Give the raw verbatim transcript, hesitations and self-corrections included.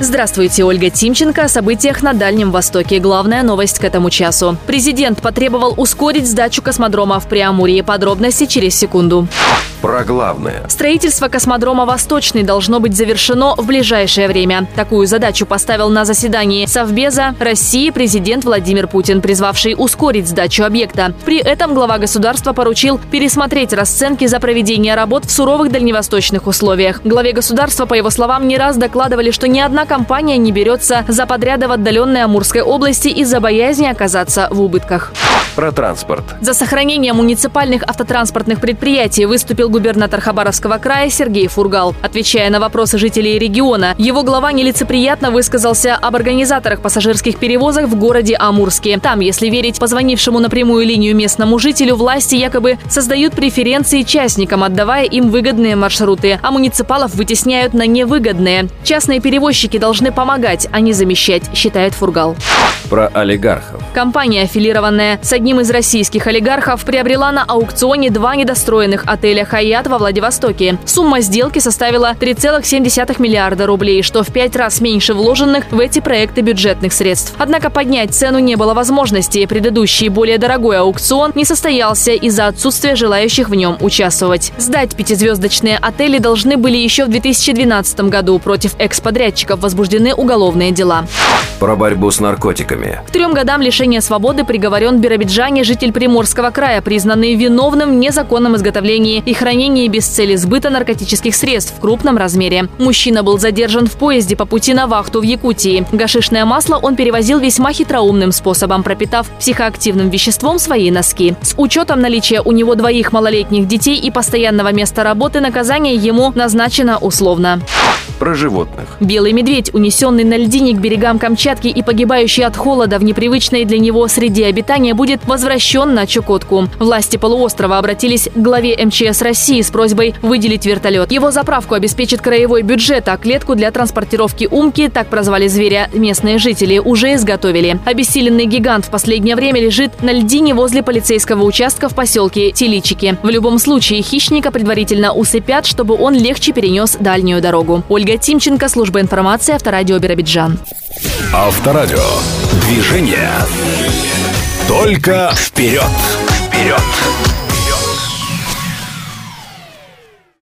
Здравствуйте, Ольга Тимченко. О событиях на Дальнем Востоке. Главная новость к этому часу. Президент потребовал ускорить сдачу космодрома в Преамурье. Подробности через секунду. Про главное. Строительство космодрома «Восточный» должно быть завершено в ближайшее время. Такую задачу поставил на заседании Совбеза России президент Владимир Путин, призвавший ускорить сдачу объекта. При этом глава государства поручил пересмотреть расценки за проведение работ в суровых дальневосточных условиях. Главе государства, по его словам, не раз докладывали, что ни одна компания не берется за подряды в отдаленной Амурской области из-за боязни оказаться в убытках. Про транспорт. За сохранение муниципальных автотранспортных предприятий выступил губернатор Хабаровского края Сергей Фургал. Отвечая на вопросы жителей региона, его глава нелицеприятно высказался об организаторах пассажирских перевозок в городе Амурске. Там, если верить позвонившему на прямую линию местному жителю, власти якобы создают преференции частникам, отдавая им выгодные маршруты, а муниципалов вытесняют на невыгодные. Частные перевозчики должны помогать, а не замещать, считает Фургал. Про олигархов. Компания, аффилированная с одним из российских олигархов, приобрела на аукционе два недостроенных отеля «Хаят» во Владивостоке. Сумма сделки составила три целых семь десятых миллиарда рублей, что в пять раз меньше вложенных в эти проекты бюджетных средств. Однако поднять цену не было возможности. Предыдущий, более дорогой аукцион не состоялся из-за отсутствия желающих в нем участвовать. Сдать пятизвездочные отели должны были еще в две тысячи двенадцатом году. Против экс-подрядчиков возбуждены уголовные дела. Про борьбу с наркотиками. К трем годам лишения свободы приговорен в Биробиджане житель Приморского края, признанный виновным в незаконном изготовлении и хранении без цели сбыта наркотических средств в крупном размере. Мужчина был задержан в поезде по пути на вахту в Якутии. Гашишное масло он перевозил весьма хитроумным способом, пропитав психоактивным веществом свои носки. С учетом наличия у него двоих малолетних детей и постоянного места работы, наказание ему назначено условно. Про животных. Белый медведь, унесенный на льдине к берегам Камчатки и погибающий от холода в непривычной для него среде обитания, будет возвращен на Чукотку. Власти полуострова обратились к главе эм че эс России с просьбой выделить вертолет. Его заправку обеспечит краевой бюджет, а клетку для транспортировки умки, так прозвали зверя местные жители, уже изготовили. Обессиленный гигант в последнее время лежит на льдине возле полицейского участка в поселке Теличики. В любом случае хищника предварительно усыпят, чтобы он легче перенес дальнюю дорогу. Ольга Тимченко, служба информации, Авторадио Биробиджан. Авторадио. Движение. Только вперед. Вперед.